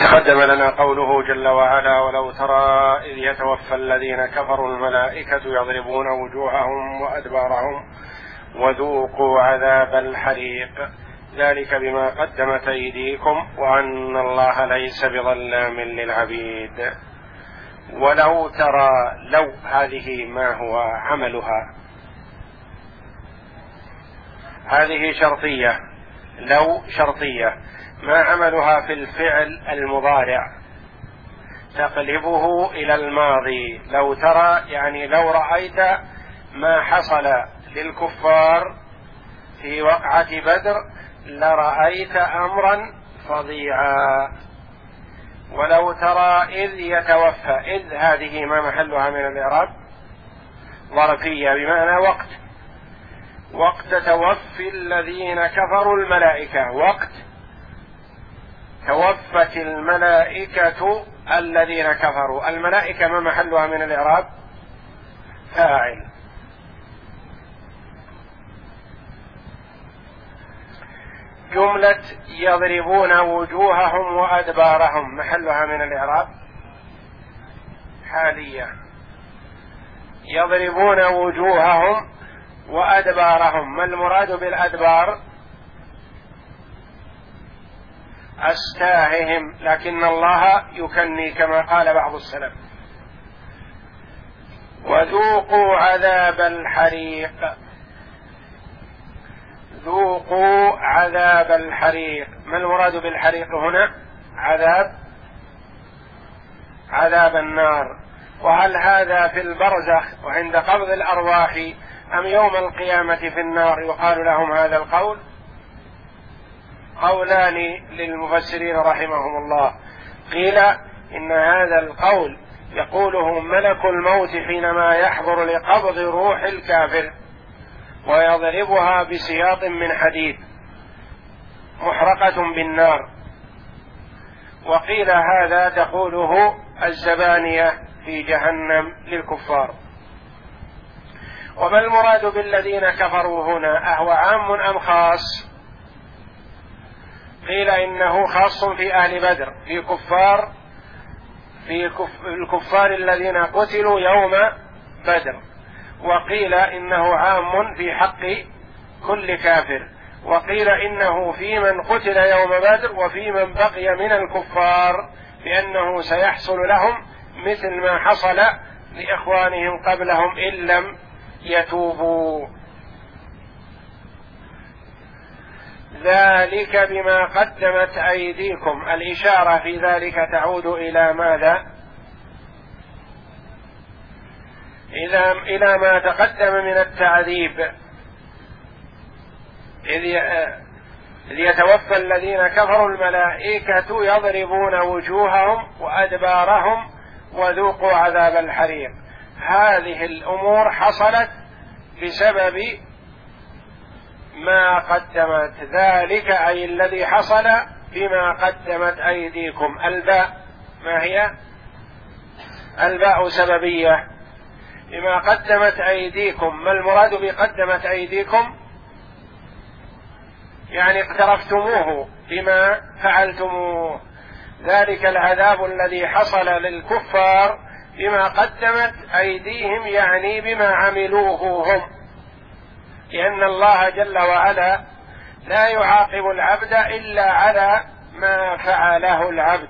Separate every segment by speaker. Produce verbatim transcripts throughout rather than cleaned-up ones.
Speaker 1: تقدم لنا قوله جل وعلا: ولو ترى إذ يتوفى الذين كفروا الملائكة يضربون وجوههم وأدبارهم وذوقوا عذاب الحريق ذلك بما قدمت أيديكم وأن الله ليس بظلام للعبيد. ولو ترى، لو هذه ما هو عملها؟ هذه شرطية، لو شرطية، ما عملها في الفعل المضارع تقلبه إلى الماضي. لو ترى يعني لو رأيت ما حصل للكفار في وقعة بدر لرأيت أمرا فظيعا. ولو ترى إذ يتوفى، إذ هذه ما محلها من الإعراب؟ ظرفية بمعنى وقت، وقت توفي الذين كفروا الملائكة، وقت توفت الملائكة الذين كفروا. الملائكة ما محلها من الإعراب؟ فاعل. جملة يضربون وجوههم وأدبارهم محلها من الإعراب؟ حالية. يضربون وجوههم وأدبارهم، ما المراد بالأدبار؟ أستاههم، لكن الله يكني كما قال بعض السلف. وذوقوا عذاب الحريق، ذوقوا عذاب الحريق، ما المراد بالحريق هنا؟ عذاب عذاب النار. وهل هذا في البرزخ وعند قبض الأرواح أم يوم القيامة في النار يقال لهم هذا القول؟ قولان للمفسرين رحمهم الله. قيل إن هذا القول يقوله ملك الموت حينما يحضر لقبض روح الكافر ويضربها بسياط من حديد محرقة بالنار. وقيل هذا تقوله الزبانية في جهنم للكفار. وما المراد بالذين كفروا هنا؟ أهو عام أم خاص؟ قيل إنه خاص في أهل بدر، في كفار في كف الكفار الذين قتلوا يوم بدر. وقيل إنه عام في حق كل كافر. وقيل إنه في من قتل يوم بدر وفي من بقي من الكفار، لأنه سيحصل لهم مثل ما حصل لإخوانهم قبلهم إن لم يتوبوا. ذلك بما قدمت أيديكم، الإشارة في ذلك تعود إلى ماذا؟ إذا إلى ما تقدم من التعذيب. إذ يتوفى الذين كفروا الملائكة يضربون وجوههم وأدبارهم وذوقوا عذاب الحريق. هذه الأمور حصلت بسبب ما قدمت، ذلك أي الذي حصل بما قدمت أيديكم. الباء ما هي؟ الباء سببية. بما قدمت أيديكم، ما المراد بقدمت أيديكم؟ يعني اقترفتموه بما فعلتموه. ذلك العذاب الذي حصل للكفار بما قدمت أيديهم، يعني بما عملوه هم، لأن الله جل وعلا لا يعاقب العبد إلا على ما فعله العبد.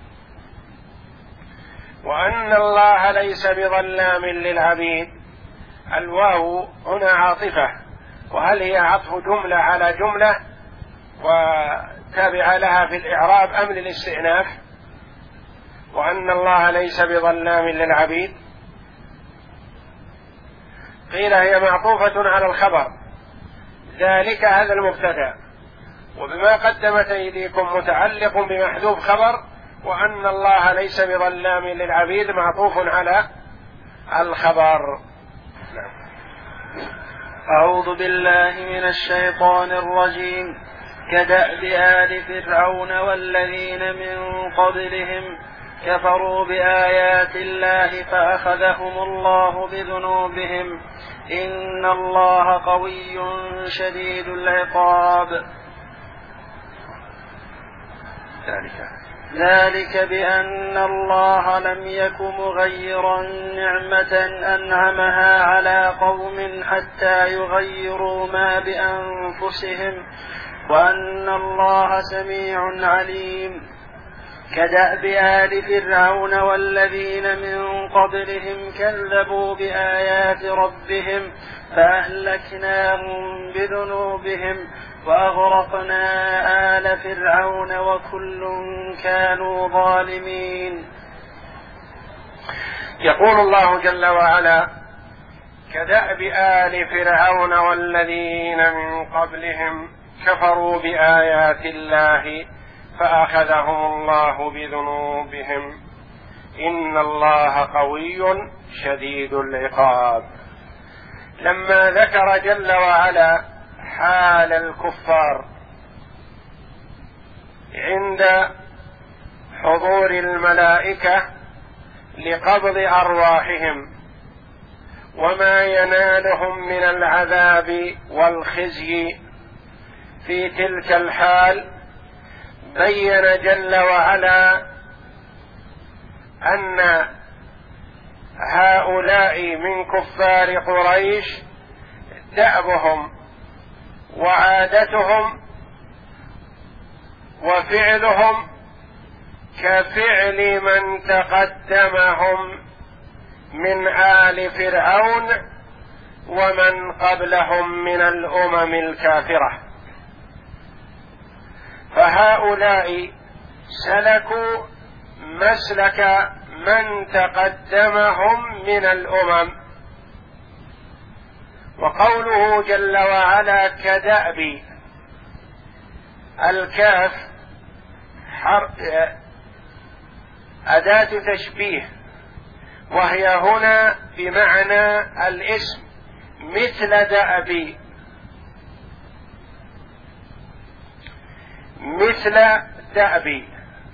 Speaker 1: وأن الله ليس بظلام للعبيد. الواو هنا عاطفة، وهل هي عطف جملة على جملة وتابع لها في الإعراب أم للاستئناف؟ وأن الله ليس بظلام للعبيد. قيل هي معطوفة على الخبر، ذلك هذا المبتدأ، وبما قدمت أيديكم متعلق بمحذوف خبر، وأن الله ليس بظلام للعبيد معطوف على الخبر. نعم.
Speaker 2: أعوذ بالله من الشيطان الرجيم. كدأب آل فرعون والذين من قبلهم كفروا بآيات الله فأخذهم الله بذنوبهم إن الله قوي شديد العقاب.
Speaker 1: ذلك
Speaker 2: ذلك بأن الله لم يك مغيرا نعمة أنعمها على قوم حتى يغيروا ما بأنفسهم وأن الله سميع عليم. كدأب آل فرعون والذين من قبلهم كذبوا بآيات ربهم فأهلكناهم بذنوبهم وأغرقنا آل فرعون وكل كانوا ظالمين.
Speaker 1: يقول الله جل وعلا: كدأب آل فرعون والذين من قبلهم كفروا بآيات الله فأخذهم الله بذنوبهم إن الله قوي شديد العقاب. لما ذكر جل وعلا حال الكفار عند حضور الملائكة لقبض أرواحهم وما ينالهم من العذاب والخزي في تلك الحال، بين جل وعلا أن هؤلاء من كفار قريش دأبهم وعادتهم وفعلهم كفعل من تقدمهم من آل فرعون ومن قبلهم من الأمم الكافرة. فهؤلاء سلكوا مسلك من تقدمهم من الأمم. وقوله جل وعلا كدأب، الكاف أداة تشبيه، وهي هنا بمعنى الاسم مثل دأب، مثل دأب،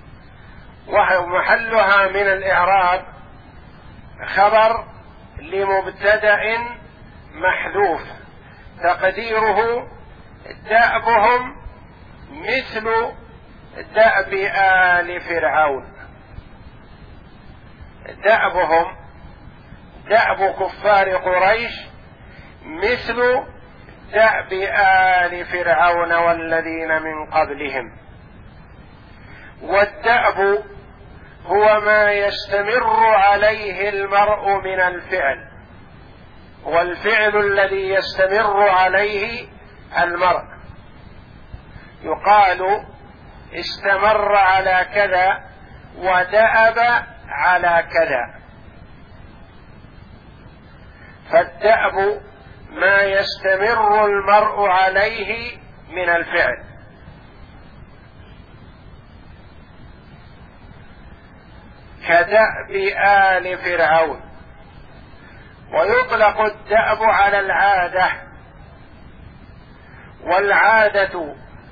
Speaker 1: ومحلها من الإعراب خبر لمبتدأ محذوف تقديره دأبهم مثل دأب آل فرعون. دأبهم دأب كفار قريش مثل دأب آل فرعون والذين من قبلهم. والدأب هو ما يستمر عليه المرء من الفعل، والفعل الذي يستمر عليه المرء يقال استمر على كذا ودأب على كذا. فالدأب ما يستمر المرء عليه من الفعل. كدأب آل فرعون. ويطلق الدأب على العادة، والعادة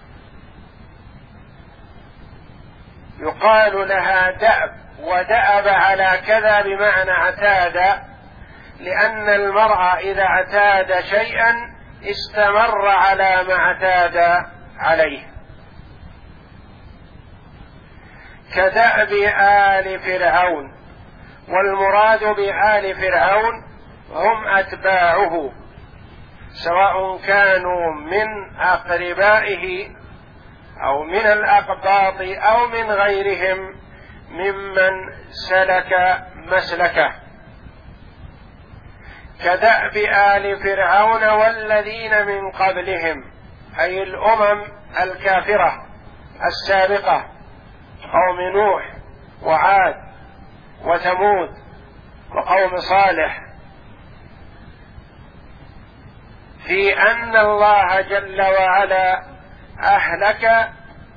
Speaker 1: يقال لها دأب ودأب على كذا بمعنى اعتاد، لأن المرء إذا اعتاد شيئا استمر على ما اعتاد عليه. كدأب آل فرعون، والمراد بآل فرعون هم أتباعه، سواء كانوا من أقربائه أو من الأقباط أو من غيرهم ممن سلك مسلكه. كدأب آل فرعون والذين من قبلهم، أي الأمم الكافرة السابقة، قوم نوح وعاد وثمود وقوم صالح، في أن الله جل وعلا أهلك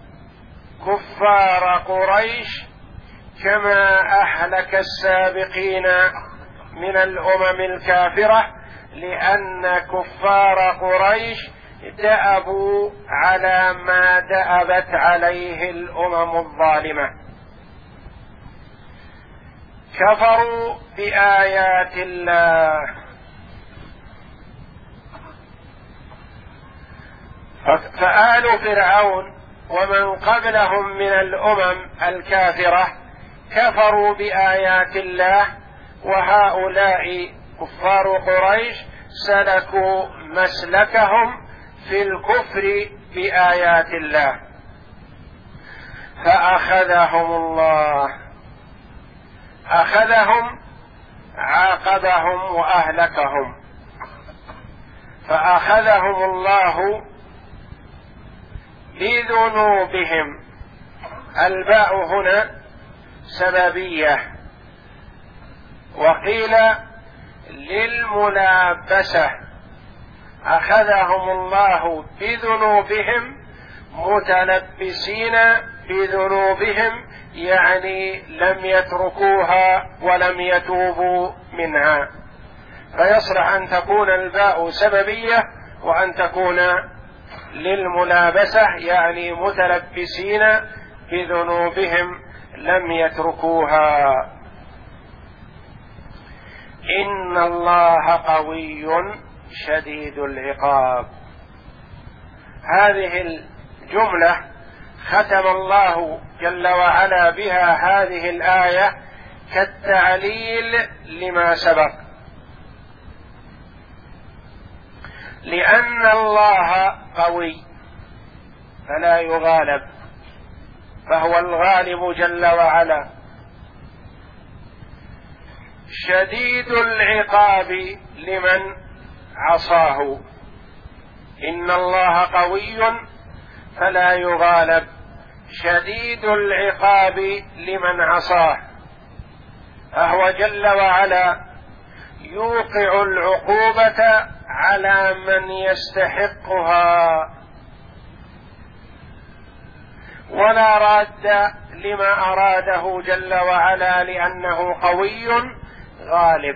Speaker 1: كفار قريش كما أهلك السابقين من الأمم الكافرة، لأن كفار قريش دأبوا على ما دأبت عليه الأمم الظالمة. كفروا بآيات الله. فآل فرعون ومن قبلهم من الأمم الكافرة كفروا بآيات الله، وهؤلاء كفار قريش سلكوا مسلكهم في الكفر بآيات الله، فأخذهم الله، أخذهم عاقبهم وأهلكهم، فأخذهم الله بذنوبهم. الباء هنا سببية، وقيل للملابسة، أخذهم الله بذنوبهم متلبسين بذنوبهم، يعني لم يتركوها ولم يتوبوا منها، فيصلح أن تكون الباء سببية وأن تكون للملابسة، يعني متلبسين بذنوبهم لم يتركوها. إن الله قوي شديد العقاب. هذه الجملة ختم الله جل وعلا بها هذه الآية كالتعليل لما سبق، لأن الله قوي فلا يغالب، فهو الغالب جل وعلا، شديد العقاب لمن عصاه. إن الله قوي فلا يغالب، شديد العقاب لمن عصاه، فهو جل وعلا يوقع العقوبة على من يستحقها، ولا راد لما أراده جل وعلا، لأنه قوي غالب.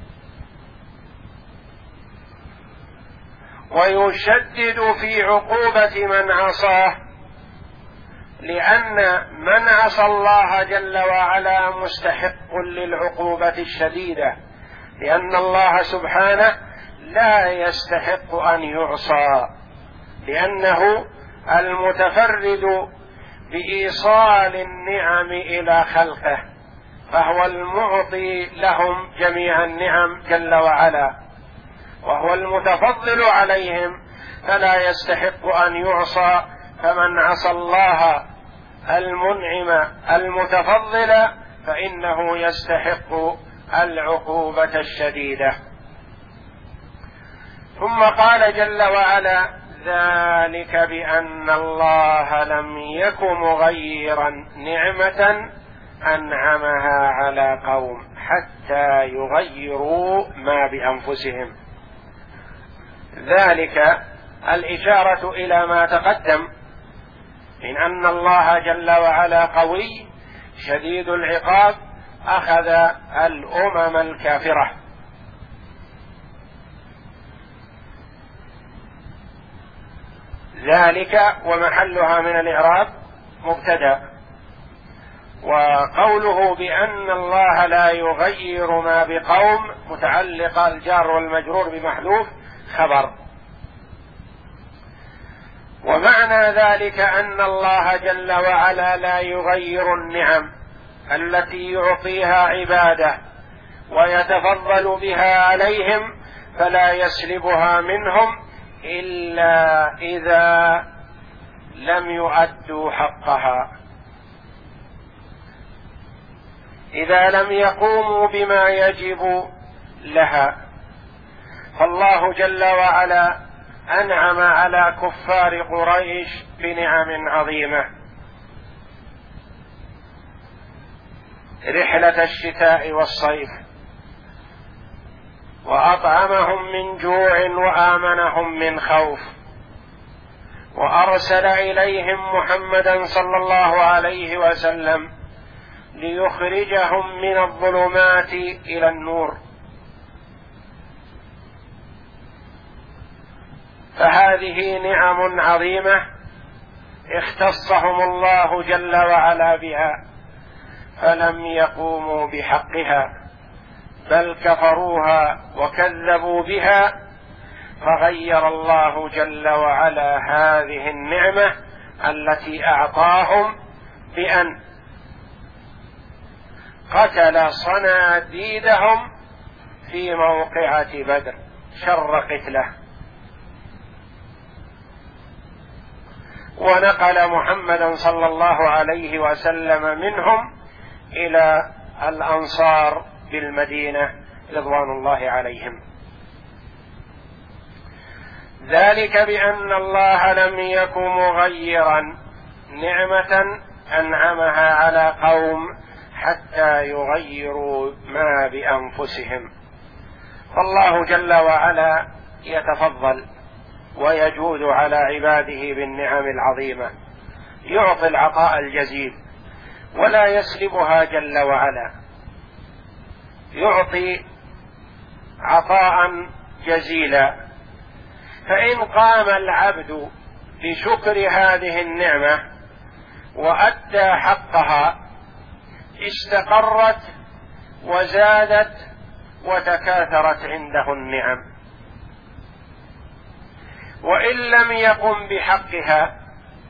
Speaker 1: ويشدد في عقوبة من عصاه، لأن من عصى الله جل وعلا مستحق للعقوبة الشديدة، لأن الله سبحانه لا يستحق أن يعصى، لأنه المتفرد بإيصال النعم إلى خلقه، فهو المعطي لهم جميع النعم جل وعلا، وهو المتفضل عليهم، فلا يستحق أن يعصى. فمن عصى الله المنعم المتفضل فإنه يستحق العقوبة الشديدة. ثم قال جل وعلا: ذلك بأن الله لم يك مغيرا نعمة أنعمها على قوم حتى يغيروا ما بأنفسهم. ذلك الإشارة إلى ما تقدم من أن الله جل وعلا قوي شديد العقاب، أخذ الأمم الكافرة. ذلك ومحلها من الإعراب مبتدأ، وقوله بأن الله لا يغير ما بقوم متعلق الجار والمجرور بمحذوف خبر. ومعنى ذلك أن الله جل وعلا لا يغير النعم التي يعطيها عباده ويتفضل بها عليهم، فلا يسلبها منهم إلا إذا لم يؤدوا حقها، إذا لم يقوموا بما يجب لها. فالله جل وعلا أنعم على كفار قريش بنعم عظيمة: رحلة الشتاء والصيف، وأطعمهم من جوع وآمنهم من خوف، وأرسل إليهم محمدا صلى الله عليه وسلم ليخرجهم من الظلمات إلى النور. فهذه نعم عظيمة اختصهم الله جل وعلا بها، فلم يقوموا بحقها بل كفروها وكذبوا بها، فغير الله جل وعلا هذه النعمة التي أعطاهم بأن قتل صناديدهم في موقعة بدر شر قتله. ونقل محمدا صلى الله عليه وسلم منهم إلى الأنصار بالمدينة رضوان الله عليهم. ذلك بأن الله لم يكن مغيرا نعمة أنعمها على قوم حتى يغيروا ما بأنفسهم. فالله جل وعلا يتفضل ويجود على عباده بالنعم العظيمة، يعطي العطاء الجزيل ولا يسلبها جل وعلا، يعطي عطاء جزيلا. فإن قام العبد بشكر هذه النعمة وأدى حقها استقرت وزادت وتكاثرت عنده النعم. وإن لم يقم بحقها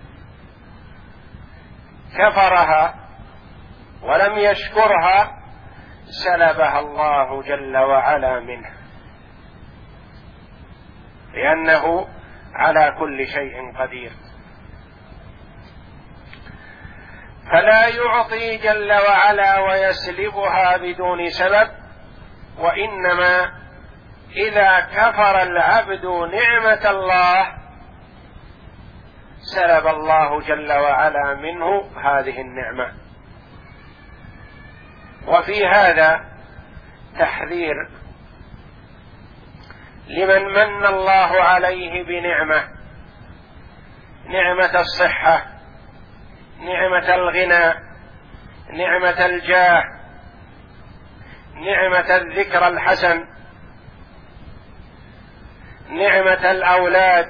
Speaker 1: كفرها ولم يشكرها سلبها الله جل وعلا منه، لأنه على كل شيء قدير. فلا يعطي جل وعلا ويسلبها بدون سبب، وإنما إذا كفر العبد نعمة الله سلب الله جل وعلا منه هذه النعمة. وفي هذا تحذير لمن من الله عليه بنعمة، نعمة الصحة، نعمة الغنى، نعمة الجاه، نعمة الذكر الحسن، نعمة الأولاد،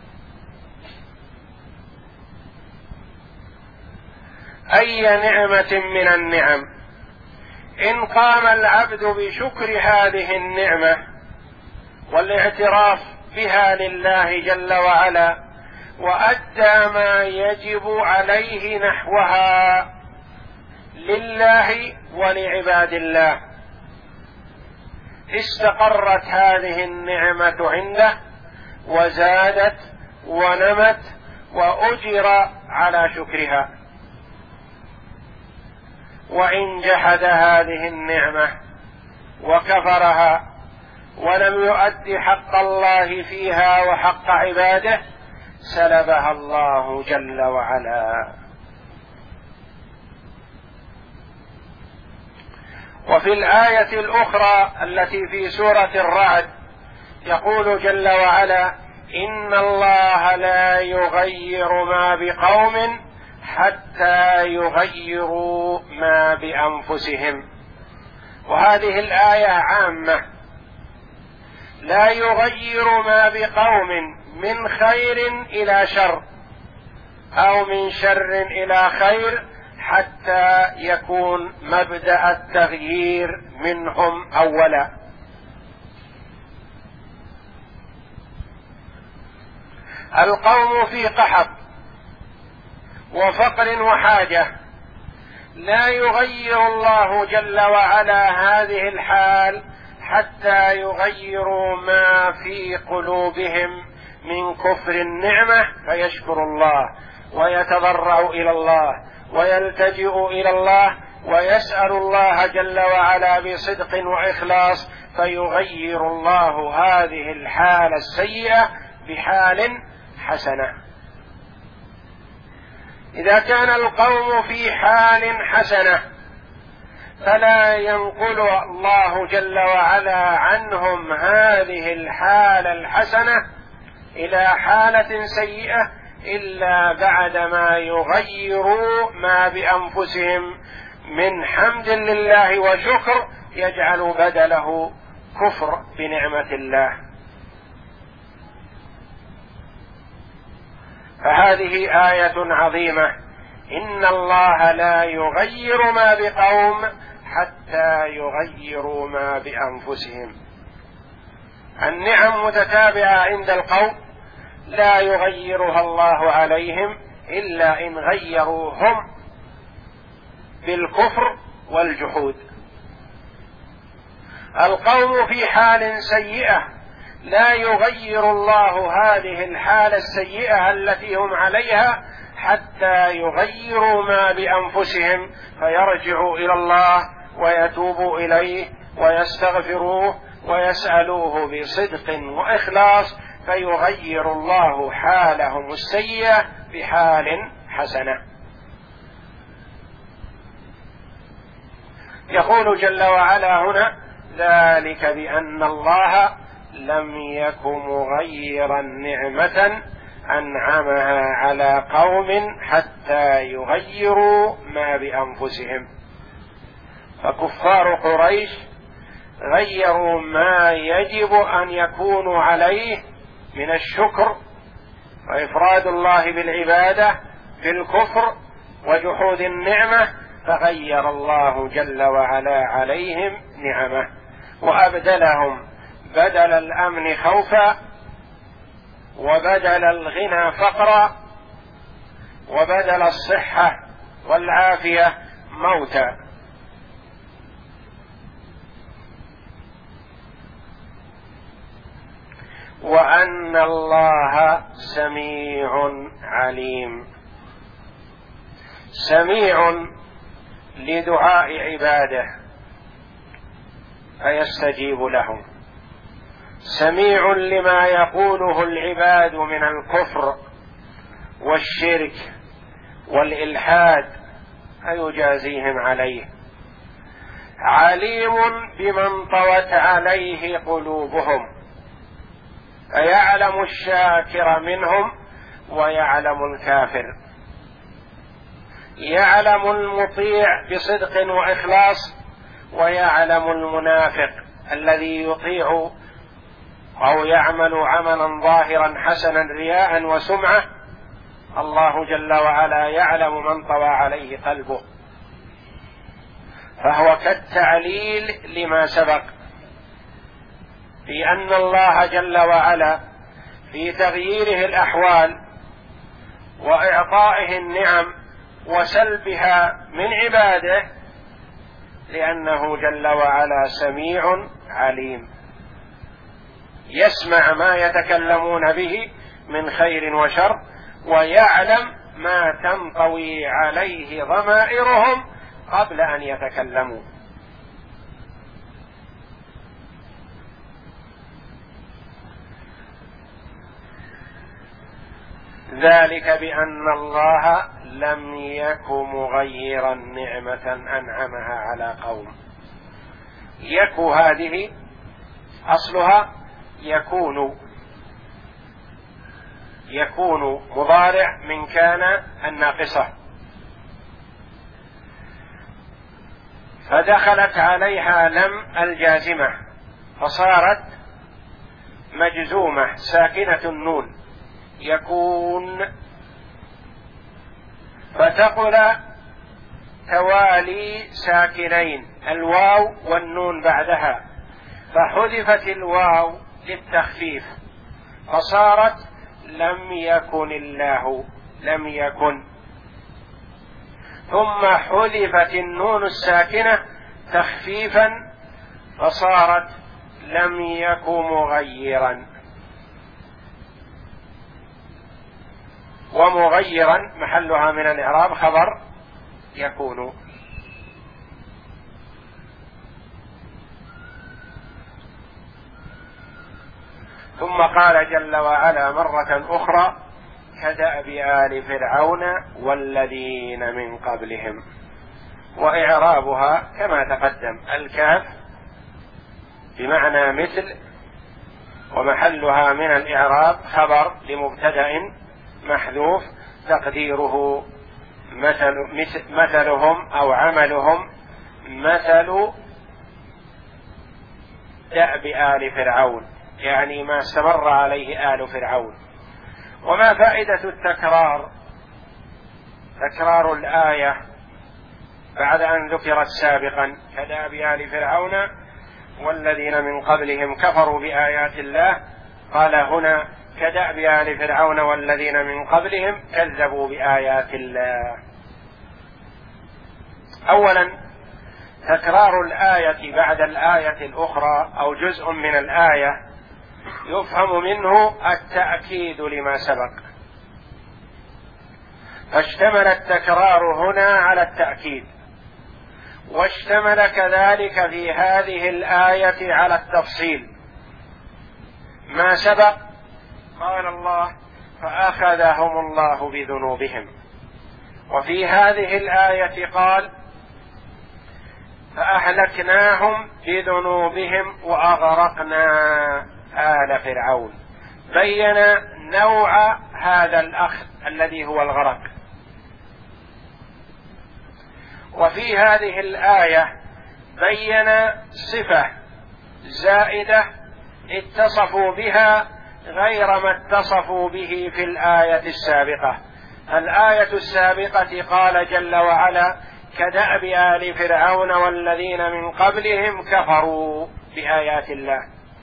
Speaker 1: أي نعمة من النعم. إن قام العبد بشكر هذه النعمة والاعتراف بها لله جل وعلا وأدى ما يجب عليه نحوها لله ولعباد الله استقرت هذه النعمة عنده وزادت ونمت وأجر على شكرها. وإن جحد هذه النعمة وكفرها ولم يؤد حق الله فيها وحق عباده سلبها الله جل وعلا. وفي الآية الأخرى التي في سورة الرعد يقول جل وعلا: إن الله لا يغير ما بقوم حتى يغيروا ما بأنفسهم. وهذه الآية عامة، لا يغير ما بقوم من خير إلى شر أو من شر إلى خير حتى يكون مبدأ التغيير منهم أولا. القوم في قحط وفقر وحاجة، لا يغير الله جل وعلا هذه الحال حتى يغيروا ما في قلوبهم من كفر النعمة فيشكر الله ويتضرع إلى الله ويلتجئ إلى الله ويسأل الله جل وعلا بصدق وإخلاص، فيغير الله هذه الحالة السيئة بحال حسنة. إذا كان القوم في حال حسنة فلا ينقل الله جل وعلا عنهم هذه الحالة الحسنة إلى حالة سيئة إلا بعدما يغيروا ما بأنفسهم من حمد لله وشكر يجعل بدله كفر بنعمة الله. فهذه آية عظيمة: إن الله لا يغير ما بقوم حتى يغيروا ما بأنفسهم. النعم متتابعة عند القوم لا يغيرها الله عليهم إلا إن غيروا هم بالكفر والجحود. القوم في حال سيئة لا يغير الله هذه الحالة السيئة التي هم عليها حتى يغيروا ما بأنفسهم، فيرجعوا إلى الله ويتوبوا إليه ويستغفروه ويسألوه بصدق وإخلاص، فيغير الله حالهم السيئة بحال حسنة. يقول جل وعلا هنا: ذلك بأن الله لم يك مغيرا نعمة أنعمها على قوم حتى يغيروا ما بأنفسهم. فكفار قريش غيروا ما يجب أن يكونوا عليه من الشكر وإفراد الله بالعبادة بالكفر وجحود النعمة، فغير الله جل وعلا عليهم نعمه وأبدلهم بدل الأمن خوفا، وبدل الغنى فقرا، وبدل الصحة والعافية موتا. وأن الله سميع عليم. سميع لدعاء عباده فيستجيب لهم، سميع لما يقوله العباد من الكفر والشرك والإلحاد فيجازيهم عليه، عليم بمن طوت عليه قلوبهم فيعلم الشاكر منهم ويعلم الكافر، يعلم المطيع بصدق وإخلاص ويعلم المنافق الذي يطيع أو يعمل عملا ظاهرا حسنا رياء وسمعة. الله جل وعلا يعلم من طوى عليه قلبه، فهو كالتعليل لما سبق في أن الله جل وعلا في تغييره الأحوال وإعطائه النعم وسلبها من عباده، لأنه جل وعلا سميع عليم، يسمع ما يتكلمون به من خير وشر، ويعلم ما تنطوي عليه ضمائرهم قبل أن يتكلموا. ذلك بأن الله لم يك مغيرا نعمة أنعمها على قوم. يك هذه أصلها يكون، يكون مضارع من كان الناقصة، فدخلت عليها لم الجازمة فصارت مجزومة ساكنة النون يكون، فتقل توالي ساكنين الواو والنون بعدها، فحذفت الواو للتخفيف فصارت لم يكن الله، لم يكن، ثم حذفت النون الساكنة تخفيفا فصارت لم يك مغيرا. ومغيرا محلها من الإعراب خبر يكون. ثم قال جل وعلا مرة أخرى: كدأب آل فرعون والذين من قبلهم. وإعرابها كما تقدم، الكاف بمعنى مثل، ومحلها من الإعراب خبر لمبتدأ محذوف تقديره مثل مثلهم أو عملهم مثل دأب آل فرعون، يعني ما استمر عليه آل فرعون. وما فائدة التكرار، تكرار الآية بعد أن ذكرت سابقا كدأب آل فرعون والذين من قبلهم كفروا بآيات الله؟ قال هنا: كدأب آل فرعون والذين من قبلهم كذبوا بآيات الله. أولا تكرار الآية بعد الآية الأخرى أو جزء من الآية يفهم منه التأكيد لما سبق، فاشتمل التكرار هنا على التأكيد، واشتمل كذلك في هذه الآية على التفصيل. ما سبق قال الله فأخذهم الله بذنوبهم، وفي هذه الآية قال فأهلكناهم بذنوبهم وأغرقنا آل فرعون، بين نوع هذا الأخذ الذي هو الغرق. وفي هذه الآية بين صفة زائدة اتصفوا بها غير ما اتصفوا به في الآية السابقة. الآية السابقة قال جل وعلا كدأب آل فرعون والذين من قبلهم كفروا بآيات الله،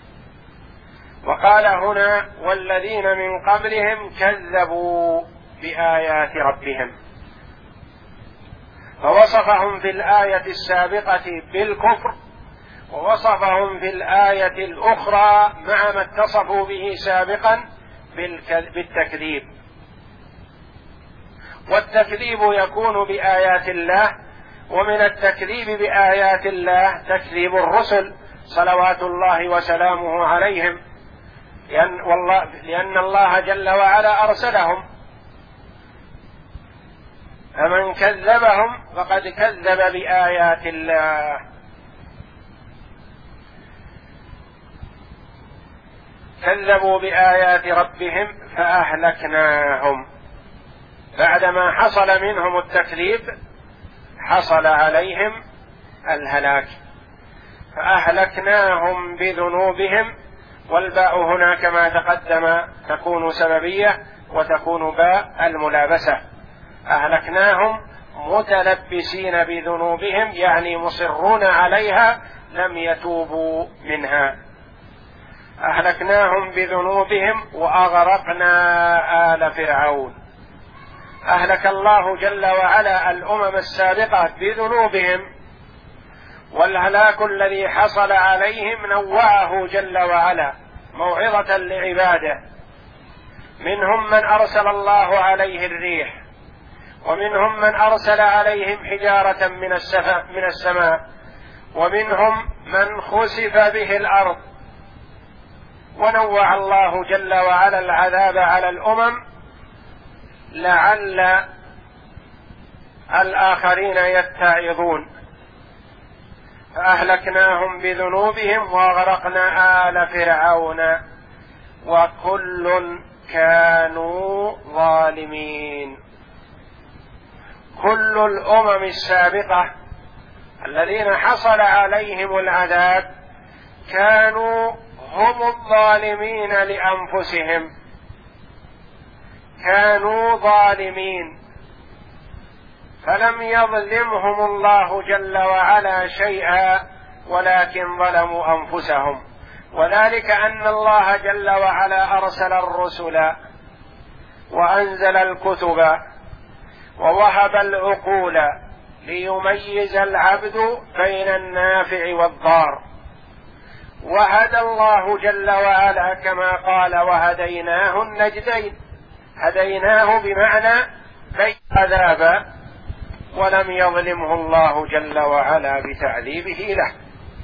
Speaker 1: وقال هنا والذين من قبلهم كذبوا بآيات ربهم، فوصفهم في الآية السابقة بالكفر، ووصفهم في الآية الأخرى مع ما اتصفوا به سابقا بالتكذيب. والتكذيب يكون بآيات الله، ومن التكذيب بآيات الله تكذيب الرسل صلوات الله وسلامه عليهم، لأن, والله لأن الله جل وعلا أرسلهم، فمن كذبهم فقد كذب بآيات الله. كذبوا بآيات ربهم فأهلكناهم، بعدما حصل منهم التكذيب حصل عليهم الهلاك، فأهلكناهم بذنوبهم، والباء هنا كما تقدم تكون سببية وتكون باء الملابسة. أهلكناهم متلبسين بذنوبهم، يعني مصرون عليها لم يتوبوا منها. أهلكناهم بذنوبهم وأغرقنا آل فرعون. أهلك الله جل وعلا الأمم السابقة بذنوبهم، والهلاك الذي حصل عليهم نوعه جل وعلا موعظة لعباده. منهم من أرسل الله عليه الريح، ومنهم من أرسل عليهم حجارة من السماء، ومنهم من خسف به الأرض. ونوع الله جل وعلا العذاب على الأمم لعل الآخرين يتعظون. فأهلكناهم بذنوبهم وأغرقنا آل فرعون وكل كانوا ظالمين. كل الأمم السابقة الذين حصل عليهم العذاب كانوا هم الظالمين لأنفسهم، كانوا ظالمين، فلم يظلمهم الله جل وعلا شيئا ولكن ظلموا أنفسهم. وذلك أن الله جل وعلا أرسل الرسل وأنزل الكتب ووهب العقول ليميز العبد بين النافع والضار، وهدى الله جل وعلا كما قال وهديناه النجدين. هديناه بمعنى بين عذاب، ولم يظلمه الله جل وعلا بتعذيبه له.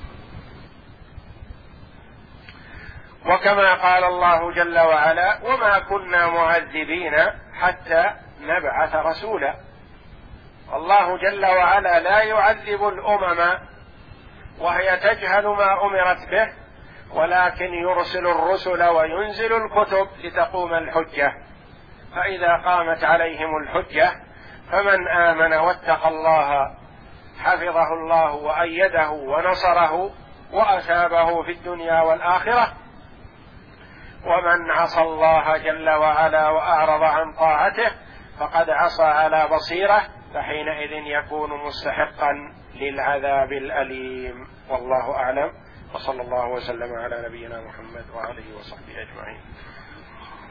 Speaker 1: وكما قال الله جل وعلا وما كنا معذبين حتى نبعث رسولا. الله جل وعلا لا يعذب الأمم وهي تجهل ما أمرت به، ولكن يرسل الرسل وينزل الكتب لتقوم الحجة، فإذا قامت عليهم الحجة فمن آمن واتقى الله حفظه الله وأيده ونصره وأثابه في الدنيا والآخرة، ومن عصى الله جل وعلا وأعرض عن طاعته فقد عصى على بصيرة، فحينئذ يكون مستحقا للعذاب الأليم. والله أعلم، وصلى الله وسلم على نبينا محمد وآله وصحبه أجمعين.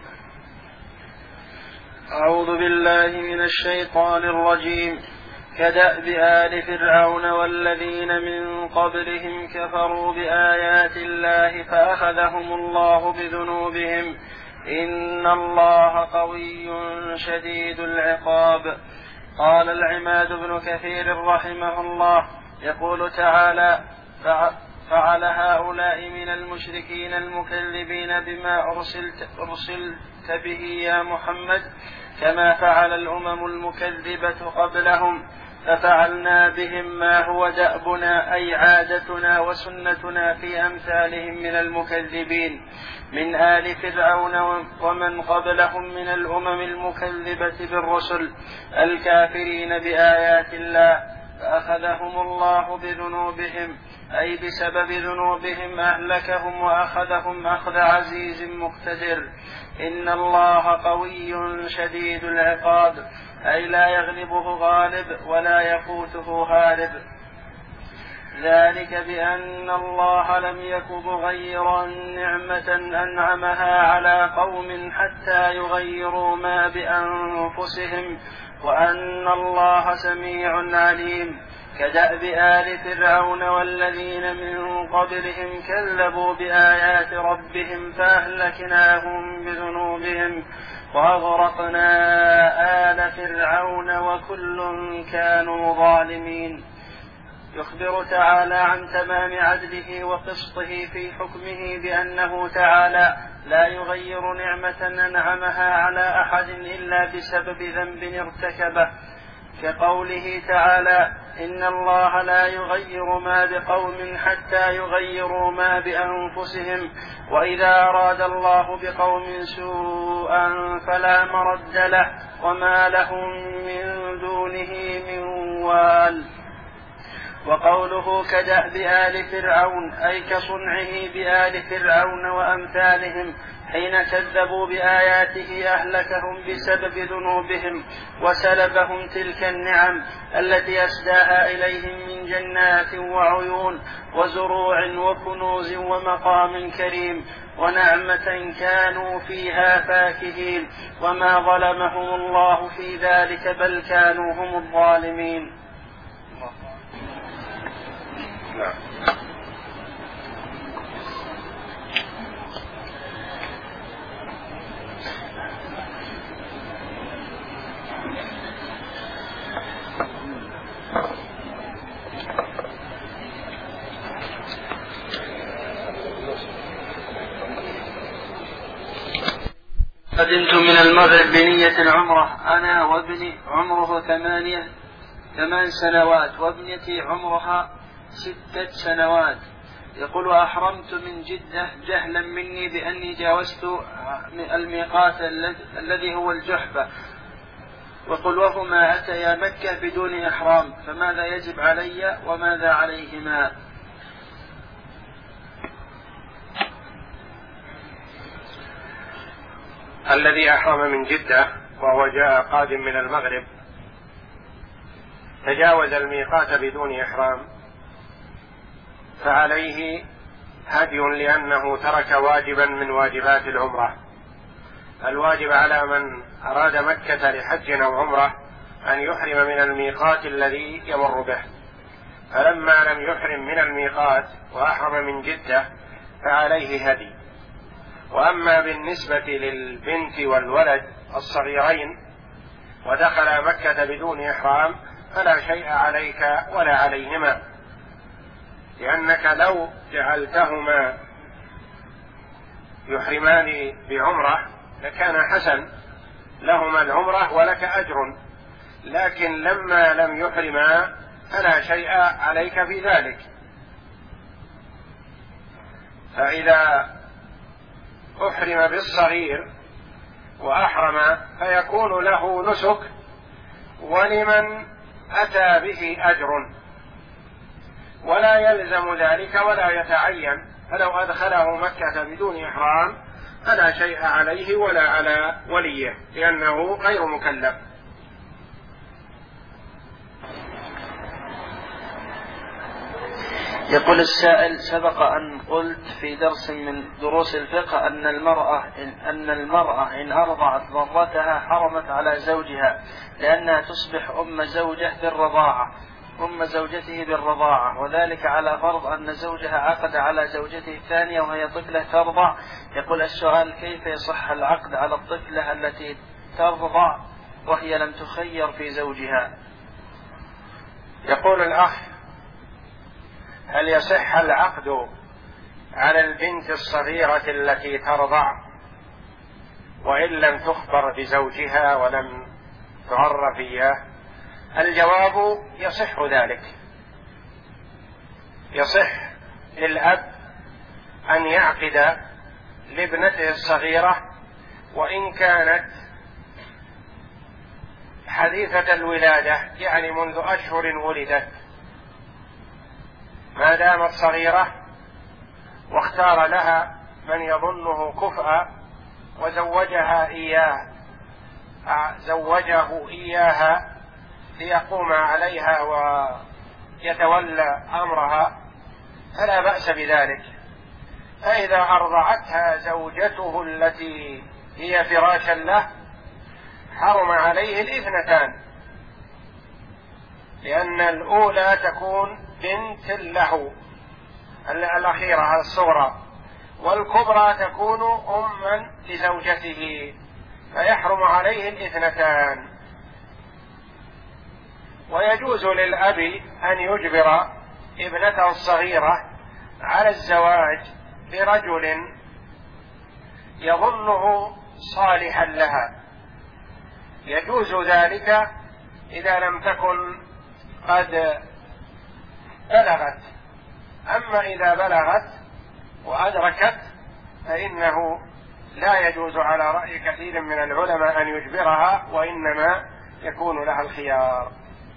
Speaker 2: أعوذ بالله من الشيطان الرجيم. كدأب آل فرعون والذين من قبلهم كفروا بآيات الله فأخذهم الله بذنوبهم إن الله قوي شديد العقاب. قال العماد بن كثير رحمه الله يقول تعالى: فعل هؤلاء من المشركين المكذبين بما أرسلت, أرسلت به يا محمد كما فعل الأمم المكذبة قبلهم، ففعلنا بهم ما هو دأبنا أي عادتنا وسنتنا في أمثالهم من المكذبين من آل فرعون ومن قبلهم من الأمم المكذبة بالرسل الكافرين بآيات الله، فأخذهم الله بذنوبهم أي بسبب ذنوبهم أهلكهم وأخذهم أخذ عزيز مقتدر. إن الله قوي شديد العقاب أي لا يغلبه غالب ولا يفوته هارب. ذلك بأن الله لم يك مغيرا نعمة أنعمها على قوم حتى يغيروا ما بأنفسهم وأن الله سميع عليم. كدأب آل فرعون والذين من قبلهم كذبوا بآيات ربهم فأهلكناهم بذنوبهم وأغرقنا آل فرعون وكل كانوا ظالمين. يخبر تعالى عن تمام عدله وقسطه في حكمه بأنه تعالى لا يغير نعمة أنعمها على أحد إلا بسبب ذنب ارتكبه، كقوله تعالى: إن الله لا يغير ما بقوم حتى يغيروا ما بأنفسهم، وإذا أراد الله بقوم سوءا فلا مرد له وما لهم من دونه من وال. وقوله كدأب آل فرعون أي كصنعه بآل فرعون وأمثالهم حين كذبوا بآياته أهلكهم بسبب ذنوبهم وسلبهم تلك النعم التي أسداها إليهم من جنات وعيون وزروع وكنوز ومقام كريم ونعمة كانوا فيها فاكهين، وما ظلمهم الله في ذلك بل كانوا هم الظالمين.
Speaker 1: نعم.
Speaker 2: قدمت من المغرب بنية العمرة أنا وابني عمره ثمانية ثمان سنوات وابنتي عمرها ستة سنوات. يقول: أحرمت من جدة جهلا مني بأني جاوزت الميقات الذي هو الجحفة، وقل وهما أتيا مكة بدون إحرام، فماذا يجب علي وماذا عليهما؟
Speaker 1: الذي أحرم من جدة وهو جاء قادم من المغرب تجاوز الميقات بدون إحرام فعليه هدي، لأنه ترك واجبا من واجبات العمرة. الواجب على من أراد مكة لحج أو عمرة أن يحرم من الميقات الذي يمر به، فلما لم يحرم من الميقات وأحرم من جدة فعليه هدي. وأما بالنسبة للبنت والولد الصغيرين ودخل مكة بدون إحرام فلا شيء عليك ولا عليهما، لأنك لو جعلتهما يحرمان بعمرة لكان حسن لهما العمرة ولك أجر، لكن لما لم يحرما فلا شيء عليك في ذلك. فإذا أحرم بالصغير وأحرم فيكون له نسك ولمن أتى به أجر، ولا يلزم ذلك ولا يتعين. فلو أدخله مكة بدون إحرام فلا شيء عليه ولا على وليه، لأنه غير مكلف.
Speaker 2: يقول السائل: سبق أن قلت في درس من دروس الفقه أن المرأة إن, أن المرأة إن أرضعت ضرتها حرمت على زوجها لأنها تصبح أم زوجه بالرضاعة أم زوجته بالرضاعة، وذلك على فرض أن زوجها عقد على زوجته الثانية وهي طفلة ترضع. يقول السؤال: كيف يصح العقد على الطفلة التي ترضع وهي لم تخير في زوجها؟
Speaker 1: يقول الأخ: هل يصح العقد على البنت الصغيرة التي ترضع وإن لم تخبر بزوجها ولم تعرف إياه؟ الجواب: يصح ذلك. يصح للأب أن يعقد لابنته الصغيرة وإن كانت حديثة الولادة، يعني منذ أشهر ولدت، ما دامت صغيرة واختار لها من يظنه كفءا وزوجها إياه زوجه إياها ليقوم عليها ويتولى أمرها، فلا بأس بذلك. فإذا أرضعتها زوجته التي هي فراشا له حرم عليه الاثنتان، لأن الأولى تكون بنت له الأخيرة الصغرى، والكبرى تكون أما لزوجته، فيحرم عليه الاثنتان. ويجوز للأب أن يجبر ابنته الصغيرة على الزواج برجل يظنه صالحا لها، يجوز ذلك إذا لم تكن قد بلغت. أما إذا بلغت وأدركت فإنه لا يجوز على رأي كثير من العلماء أن يجبرها، وإنما يكون لها الخيار.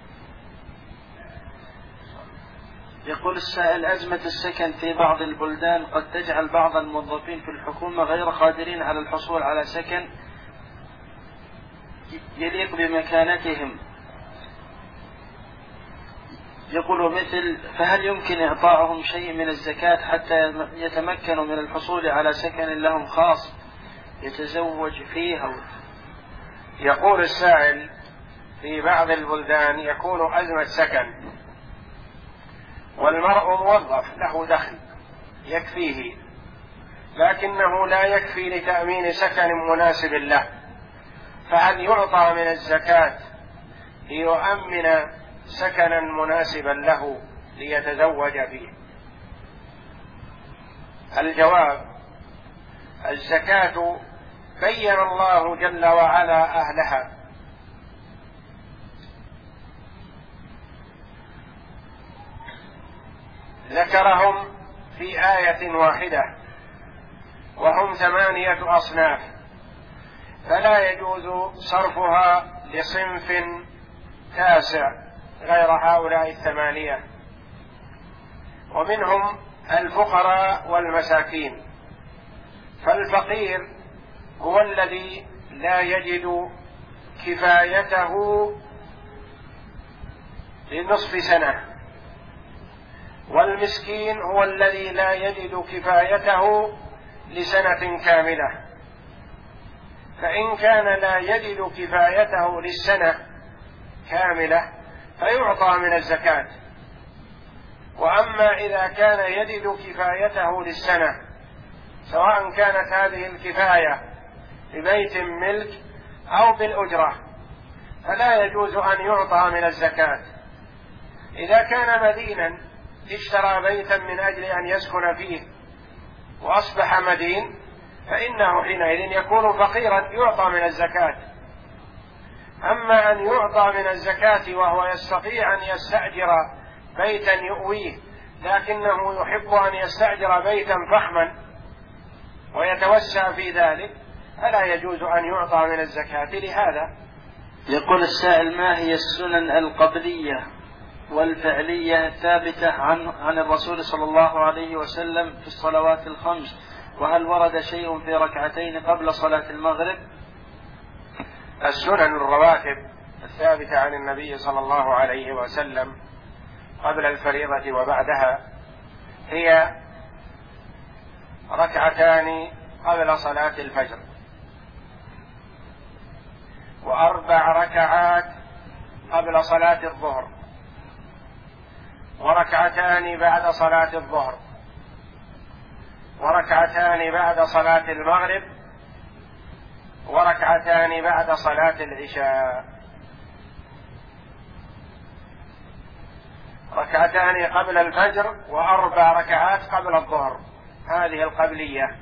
Speaker 2: يقول السائل: أزمة السكن في بعض البلدان قد تجعل بعض الموظفين في الحكومة غير قادرين على الحصول على سكن يليق بمكانتهم. يقول مثل: فهل يمكن إعطائهم شيء من الزكاة حتى يتمكنوا من الحصول على سكن لهم خاص يتزوج فيه؟
Speaker 1: يقول السائل: في بعض البلدان يكون أزمة سكن والمرء موظف له دخل يكفيه، لكنه لا يكفي لتأمين سكن مناسب له، فهل يعطى من الزكاة ليؤمن سكنا مناسبا له ليتزوج فيه؟ الجواب: الزكاة بين الله جل وعلا أهلها، ذكرهم في آية واحدة وهم ثمانية أصناف، فلا يجوز صرفها لصنف تاسع غير هؤلاء الثمانية. ومنهم الفقراء والمساكين، فالفقير هو الذي لا يجد كفايته لنصف سنة، والمسكين هو الذي لا يجد كفايته لسنة كاملة. فإن كان لا يجد كفايته للسنة كاملة فيعطى من الزكاة. وأما إذا كان يجد كفايته للسنة، سواء كانت هذه الكفاية ببيت ملك أو بالأجرة، فلا يجوز أن يعطى من الزكاة. إذا كان مدينا اشترى بيتا من أجل أن يسكن فيه وأصبح مدين، فإنه حينئذ يكون فقيرا يعطى من الزكاة. أما أن يعطى من الزكاة وهو يستطيع أن يستأجر بيتا يؤويه، لكنه يحب أن يستأجر بيتا فخما ويتوسع في ذلك، فلا يجوز أن يعطى من الزكاة لهذا.
Speaker 2: يقول السائل: ما هي السنن القبلية والفعلية الثابتة عن عن الرسول صلى الله عليه وسلم في الصلوات الخمس، وهل ورد شيء في ركعتين قبل صلاة المغرب؟
Speaker 1: السنن الرواتب الثابتة عن النبي صلى الله عليه وسلم قبل الفريضة وبعدها هي ركعتان قبل صلاة الفجر، وأربع ركعات قبل صلاة الظهر، وركعتان بعد صلاة الظهر، وركعتان بعد صلاة المغرب، وركعتان بعد صلاة العشاء. ركعتان قبل الفجر وأربع ركعات قبل الظهر، هذه القبلية،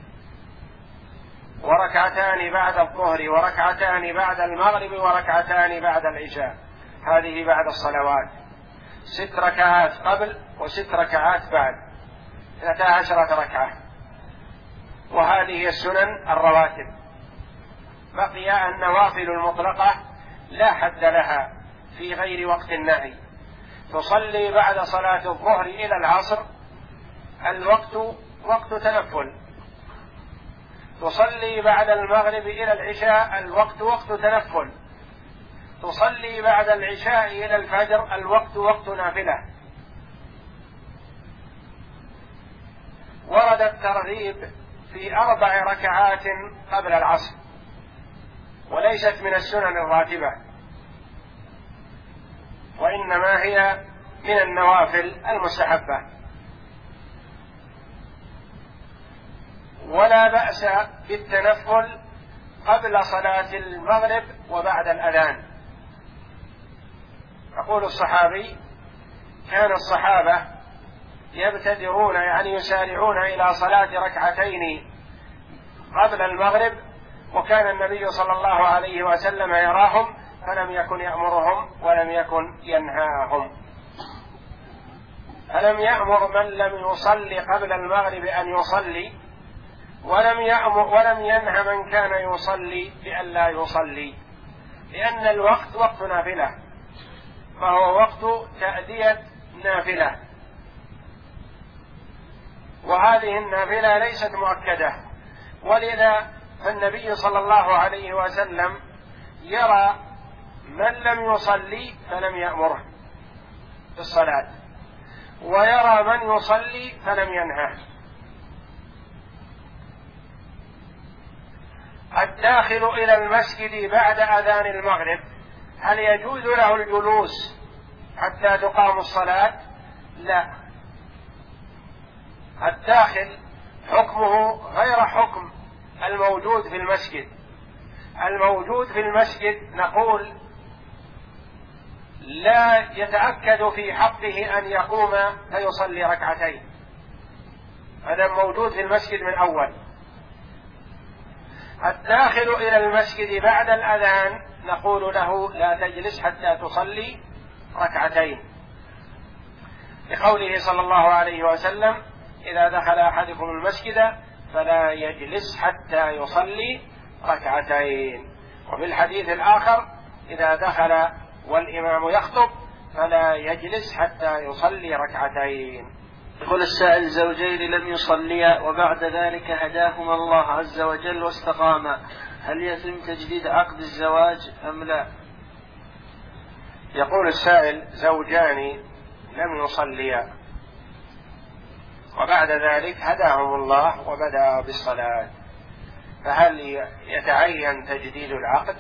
Speaker 1: وركعتان بعد الظهر، وركعتان بعد المغرب، وركعتان بعد العشاء، هذه بعد الصلوات. ست ركعات قبل وست ركعات بعد، اثنتا عشرة ركعة، وهذه السنن الرواتب. بقي النوافل المطلقة لا حد لها في غير وقت النهي. تصلي بعد صلاة الظهر إلى العصر، الوقت وقت تنفل. تصلي بعد المغرب إلى العشاء، الوقت وقت تنفل. تصلي بعد العشاء إلى الفجر، الوقت وقت نافلة. ورد الترغيب في أربع ركعات قبل العصر، وليست من السنن الراتبة، وإنما هي من النوافل المستحبة. ولا بأس بالتنفل قبل صلاة المغرب وبعد الأذان. يقول الصحابي: كان الصحابة يبتدرون يعني يسارعون إلى صلاة ركعتين قبل المغرب، وكان النبي صلى الله عليه وسلم يراهم فلم يكن يأمرهم ولم يكن ينهاهم. فلم يأمر من لم يصلي قبل المغرب أن يصلي، ولم يأمر ولم ينهى من كان يصلي بأن لا يصلي، لأن الوقت وقت نافلة، فهو وقت تأدية نافلة، وهذه النافلة ليست مؤكدة. ولذا فالنبي صلى الله عليه وسلم يرى من لم يصلي فلم يأمره بالصلاة، ويرى من يصلي فلم ينهه. الداخل إلى المسجد بعد أذان المغرب، هل يجوز له الجلوس حتى تقام الصلاة؟ لا. الداخل حكمه غير حكم الموجود في المسجد. الموجود في المسجد نقول لا يتأكد في حقه أن يقوم فيصلي ركعتين، هذا موجود في المسجد من أول. الداخل إلى المسجد بعد الأذان نقول له لا تجلس حتى تصلي ركعتين، لقوله صلى الله عليه وسلم: إذا دخل أحدكم المسجد فلا يجلس حتى يصلي ركعتين. وفي الحديث الآخر: إذا دخل والإمام يخطب فلا يجلس حتى يصلي ركعتين.
Speaker 2: يقول السائل: زوجين لم يصليا وبعد ذلك هداهما الله عز وجل واستقاما، هل يتم تجديد عقد الزواج أم لا؟
Speaker 1: يقول السائل: زوجان لم يصليا وبعد ذلك هداهم الله وبدأ بالصلاة، فهل يتعين تجديد العقد؟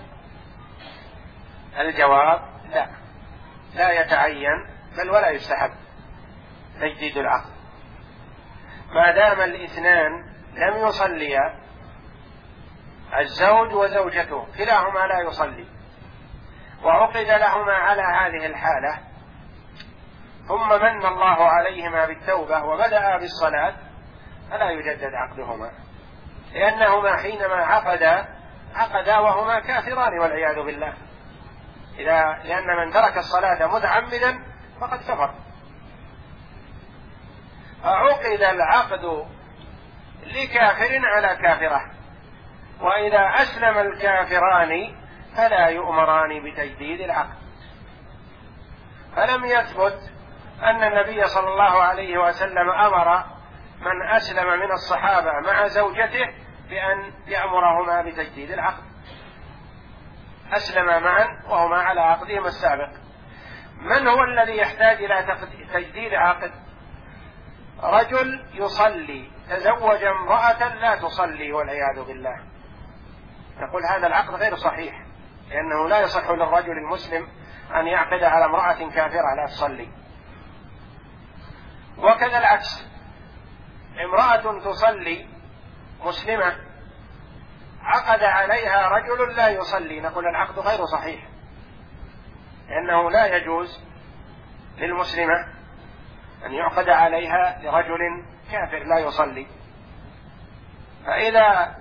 Speaker 1: الجواب: لا، لا يتعين، بل ولا يستحب تجديد العقد ما دام الاثنان لم يصليا، الزوج وزوجته كلاهما لا يصلي، وعقد لهما على هذه الحالة، ثم من الله عليهما بالتوبة وبدأ بالصلاة، فلا يجدد عقدهما، لأنهما حينما عقدا عقدا وهما كافران والعياذ بالله، إذا لأن من ترك الصلاة متعمدا فقد كفر. فعقد العقد لكافر على كافرة، وإذا أسلم الكافران فلا يؤمران بتجديد العقد. فلم يثبت أن النبي صلى الله عليه وسلم أمر من أسلم من الصحابة مع زوجته بأن يأمرهما بتجديد العقد، أسلما معا وهما على عقدهما السابق. من هو الذي يحتاج إلى تجديد عقد؟ رجل يصلي تزوج امرأة لا تصلي والعياذ بالله، نقول هذا العقد غير صحيح، لأنه لا يصح للرجل المسلم أن يعقد على امرأة كافرة لا تصلي. وكذا العكس، امرأة تصلي مسلمة عقد عليها رجل لا يصلي، نقول العقد غير صحيح، لأنه لا يجوز للمسلمة أن يعقد عليها لرجل كافر لا يصلي. فإذا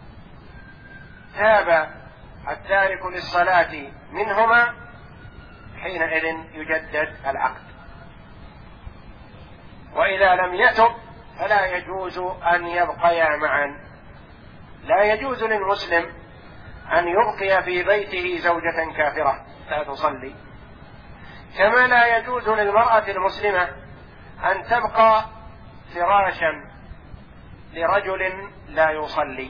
Speaker 1: تاب التارك للصلاة منهما حينئذ يجدد العقد، وإذا لم يتب فلا يجوز أن يبقيا معا. لا يجوز للمسلم أن يبقي في بيته زوجة كافرة لا تصلي، كما لا يجوز للمرأة المسلمة أن تبقى فراشا لرجل لا يصلي.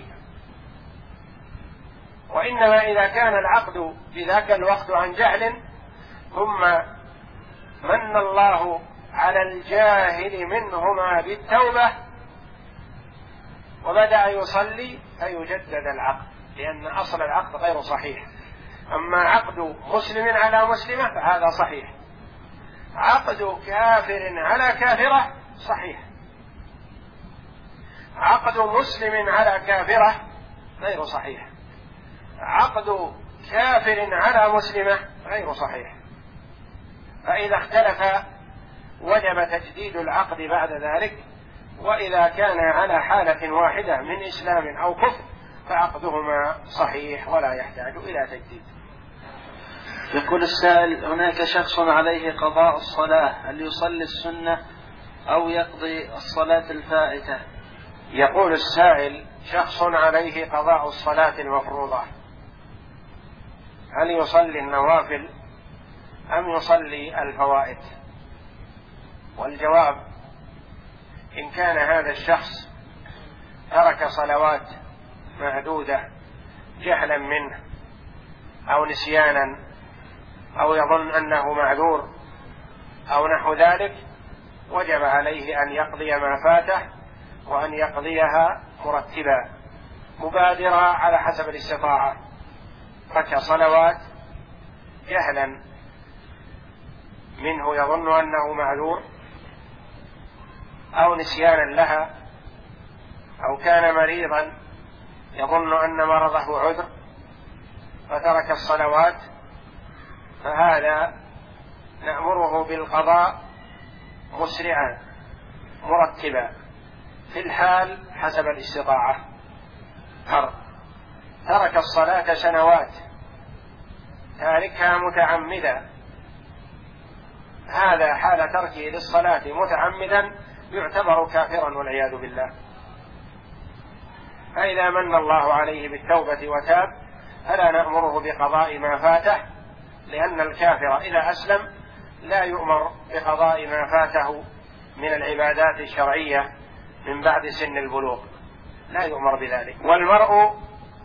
Speaker 1: وإنما إذا كان العقد في ذاك الوقت عن جهل ثم من الله على الجاهل منهما بالتوبة وبدأ يصلي فيجدد العقد، لأن أصل العقد غير صحيح. أما عقد مسلم على مسلمة فهذا صحيح، عقد كافر على كافرة صحيح، عقد مسلم على كافرة غير صحيح، عقد كافر على مسلمة غير صحيح. فإذا اختلف وجب تجديد العقد بعد ذلك، وإذا كان على حالة واحدة من إسلام أو كفر فعقدهما صحيح ولا يحتاج إلى تجديد.
Speaker 2: يقول السائل: هناك شخص عليه قضاء الصلاة، هل يصلي السنة أو يقضي الصلاة الفائتة؟
Speaker 1: يقول السائل: شخص عليه قضاء الصلاة المفروضة، هل يصلي النوافل أم يصلي الفوائد؟ والجواب: إن كان هذا الشخص ترك صلوات معدودة جهلا منه أو نسيانا أو يظن أنه معذور أو نحو ذلك، وجب عليه أن يقضي ما فاته وأن يقضيها مرتبا مبادرة على حسب الاستطاعة. ترك صلوات جهلا منه يظن أنه معذور أو نسيانا لها، أو كان مريضا يظن أن مرضه عذر فترك الصلوات، فهذا نأمره بالقضاء مسرعا مرتبا في الحال حسب الاستطاعة. ترك الصلاة سنوات تاركها متعمدا، هذا حال تركه للصلاة متعمدا يعتبر كافرا والعياذ بالله. فإذا من الله عليه بالتوبة وتاب فلا نأمره بقضاء ما فاته، لأن الكافر إذا أسلم لا يؤمر بقضاء ما فاته من العبادات الشرعية من بعد سن البلوغ، لا يؤمر بذلك. والمرء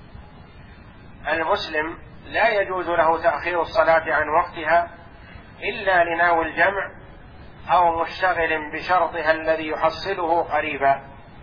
Speaker 1: المسلم لا يجوز له تأخير الصلاة عن وقتها إلا لناوي الجمع أو مشتغل بشرطها الذي يحصله قريبا.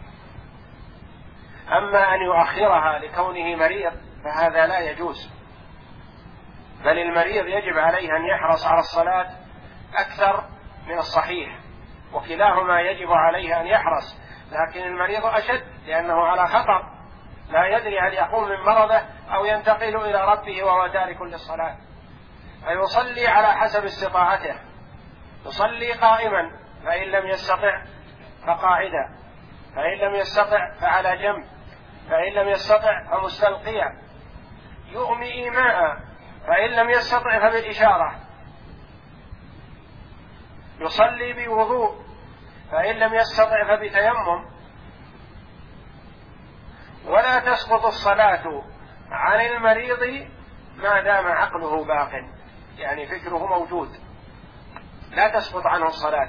Speaker 1: أما أن يؤخرها لكونه مريض فهذا لا يجوز، بل المريض يجب عليه أن يحرص على الصلاة أكثر من الصحيح، وكلاهما يجب عليه أن يحرص، لكن المريض أشد لأنه على خطر، لا يدري هل يقوم من مرضه أو ينتقل إلى ربه وهو تارك للصلاة، فيصلي على حسب استطاعته، يصلي قائما فإن لم يستطع فقاعدا، فإن لم يستطع فعلى جنب، فإن لم يستطع فمستلقيا، يؤمي إيماء، فإن لم يستطع فبالإشارة، يصلي بوضوء، فإن لم يستطع فبتيمم. ولا تسقط الصلاة عن المريض ما دام عقله باق، يعني فكره موجود، لا تسقط عنه الصلاة.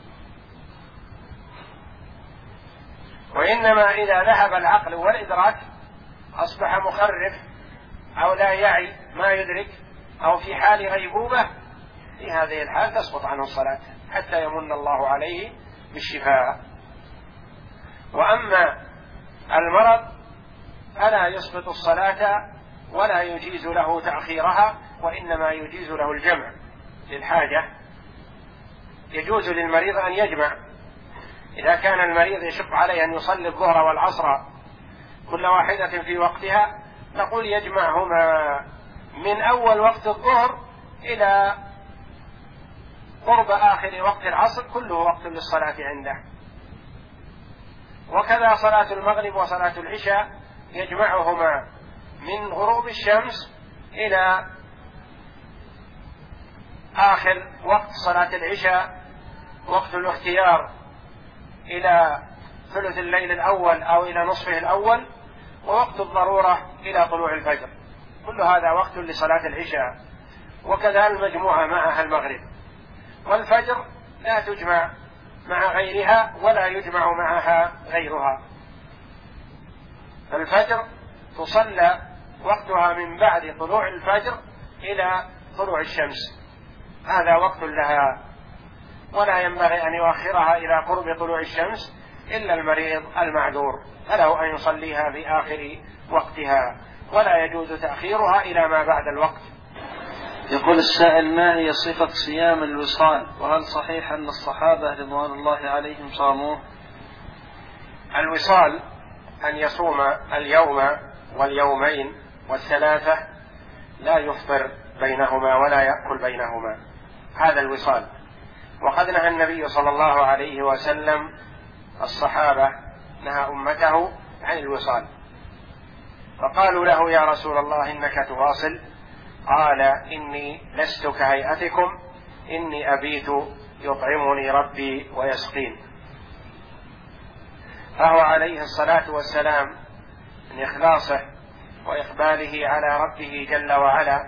Speaker 1: وإنما إذا ذهب العقل والإدراك أصبح مخرف أو لا يعي ما يدرك أو في حال غيبوبة، في هذه الحال تسقط عنه الصلاة حتى يمن الله عليه بالشفاء. وأما المرض فلا يسقط الصلاة ولا يجيز له تأخيرها، وإنما يجيز له الجمع للحاجة. يجوز للمريض أن يجمع، إذا كان المريض يشق عليه أن يصلي الظهر والعصر كل واحدة في وقتها، نقول يجمعهما من أول وقت الظهر إلى قرب آخر وقت العصر، كله وقت للصلاة عنده. وكذا صلاة المغرب وصلاة العشاء يجمعهما من غروب الشمس إلى آخر وقت صلاة العشاء، وقت الاختيار إلى ثلث الليل الأول أو إلى نصفه الأول، ووقت الضرورة إلى طلوع الفجر، كل هذا وقت لصلاة العشاء. وكذا المجموعة معها المغرب. والفجر لا تجمع مع غيرها ولا يجمع معها غيرها. الفجر تصلى وقتها من بعد طلوع الفجر إلى طلوع الشمس، هذا وقت لها، ولا ينبغي أن يؤخرها إلى قرب طلوع الشمس إلا المريض المعذور، فله أن يصليها في آخر وقتها، ولا يجوز تأخيرها إلى ما بعد الوقت.
Speaker 2: يقول السائل: ما هي صفة صيام الوصال؟ وهل صحيح أن الصحابة رضوان الله عليهم صاموه؟
Speaker 1: الوصال أن يصوم اليوم واليومين والثلاثة لا يفطر بينهما ولا يأكل بينهما، هذا الوصال. وقد نهى النبي صلى الله عليه وسلم الصحابة، نهى أمته عن الوصال، فقالوا له: يا رسول الله إنك تواصل؟ قال: إني لست كهيئتكم، إني أبيت يطعمني ربي ويسقين. فهو عليه الصلاة والسلام من إخلاصه وإقباله على ربه جل وعلا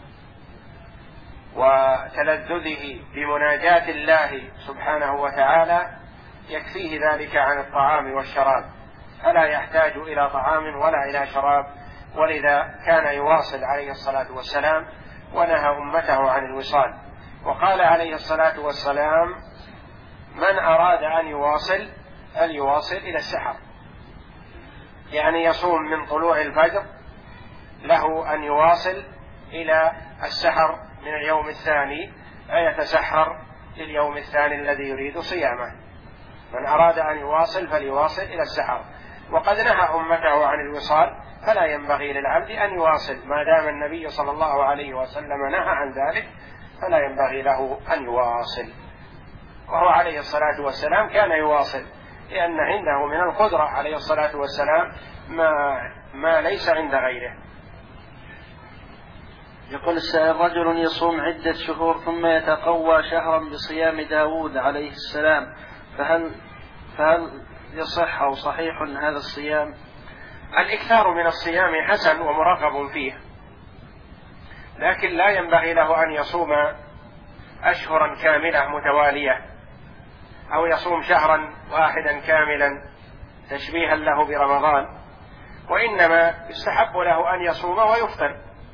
Speaker 1: وتلذذه بمناجاة الله سبحانه وتعالى يكفيه ذلك عن الطعام والشراب، فلا يحتاج إلى طعام ولا إلى شراب، ولذا كان يواصل عليه الصلاة والسلام ونهى أمته عن الوصال. وقال عليه الصلاة والسلام: من أراد أن يواصل فليواصل إلى السحر، يعني يصوم من طلوع الفجر، له أن يواصل إلى السحر من اليوم الثاني، فيتسحر لليوم الثاني الذي يريد صيامه. من أراد أن يواصل فليواصل إلى السحر. وقد نهى أمته عن الوصال، فلا ينبغي للعبد أن يواصل، ما دام النبي صلى الله عليه وسلم نهى عن ذلك فلا ينبغي له أن يواصل. وهو عليه الصلاة والسلام كان يواصل، لأن عنده من القدرة عليه الصلاة والسلام ما, ما ليس عند غيره.
Speaker 2: يقول السائل: رجل يصوم عدة شهور ثم يتقوى شهرا بصيام داود عليه السلام، فهل, فهل يصح أو صحيح هذا الصيام؟
Speaker 1: الإكثار من الصيام حسن ومرغب فيه، لكن لا ينبغي له أن يصوم أشهرا كاملة متوالية، أو يصوم شهرا واحدا كاملا تشبيها له برمضان، وإنما يستحب له أن يصوم ويفطر.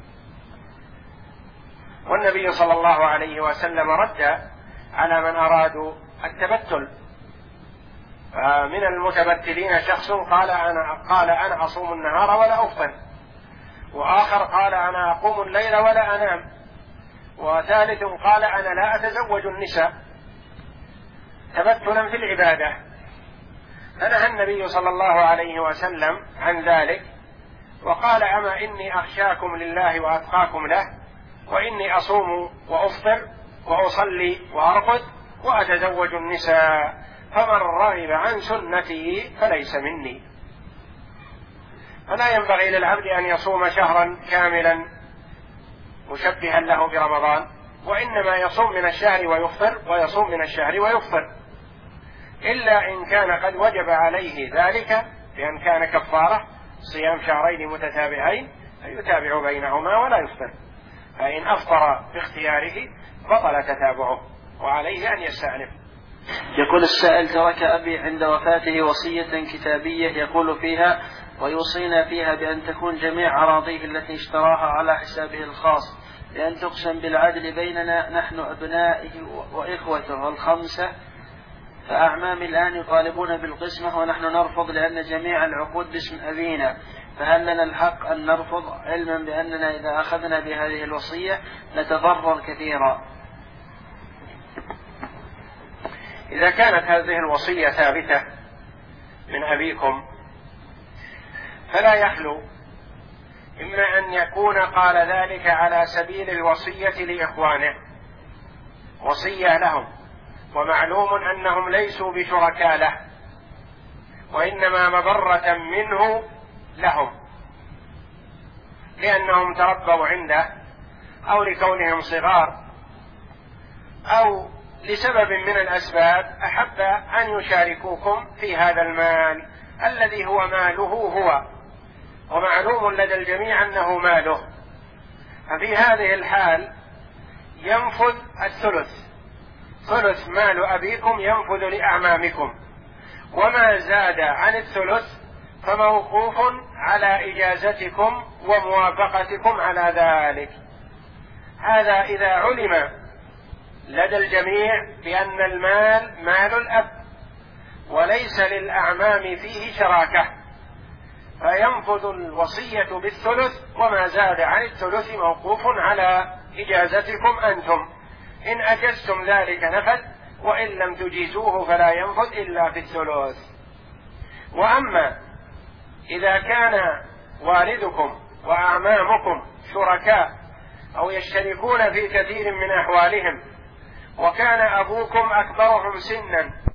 Speaker 1: والنبي صلى الله عليه وسلم رد على من أرادوا التبتل، من المتبتلين شخص قال أنا, قال أنا أصوم النهار ولا أفطر، وآخر قال أنا أقوم الليل ولا أنام، وثالث قال أنا لا أتزوج النساء، تبتلا في العبادة. فنهى النبي صلى الله عليه وسلم عن ذلك، وقال: أما إني أخشاكم لله وأتقاكم له، وإني أصوم وأفطر وأصلي وأرقد وأتزوج النساء، فمن رغب عن سنتي فليس مني. فلا ينبغي للعبد أن يصوم شهرا كاملا مشبها له برمضان، وإنما يصوم من الشهر ويفطر، ويصوم من الشهر ويفطر، إلا إن كان قد وجب عليه ذلك بأن كان كفارة صيام شهرين متتابعين فيتابع بينهما ولا يفطر، فإن أفطر باختياره بطل تتابعه وعليه أن يستأنف.
Speaker 2: يقول السائل: ترك أبي عند وفاته وصية كتابية يقول فيها: ويوصينا فيها بأن تكون جميع أراضيه التي اشتراها على حسابه الخاص، بأن تقسم بالعدل بيننا نحن أبنائه وإخوته الخمسة فأعمامي الآن يطالبون بالقسمة ونحن نرفض لأن جميع العقود باسم أبينا، فهل لنا الحق أن نرفض علما بأننا إذا أخذنا بهذه الوصية نتضرر كثيرا؟
Speaker 1: إذا كانت هذه الوصية ثابتة من أبيكم فلا يخلو إما أن يكون قال ذلك على سبيل الوصية لإخوانه، وصية لهم، ومعلوم أنهم ليسوا بشركاء له وإنما مبرة منه لهم لأنهم تربوا عنده أو لكونهم صغار أو لسبب من الأسباب أحب أن يشاركوكم في هذا المال الذي هو ماله هو، ومعلوم لدى الجميع أنه ماله. ففي هذه الحال ينفذ الثلث، ثلث مال أبيكم ينفذ لأعمامكم، وما زاد عن الثلث فموقوف على إجازتكم وموافقتكم على ذلك. هذا إذا علم لدى الجميع بأن المال مال الأب وليس للأعمام فيه شراكة، فينفذ الوصية بالثلث، وما زاد عن الثلث موقوف على إجازتكم أنتم، إن أجزتم ذلك نفذ، وإن لم تجيزوه فلا ينفذ إلا في الثلث. وأما إذا كان والدكم وأعمامكم شركاء أو يشتركون في كثير من أحوالهم، وكان أبوكم أكبرهم سنا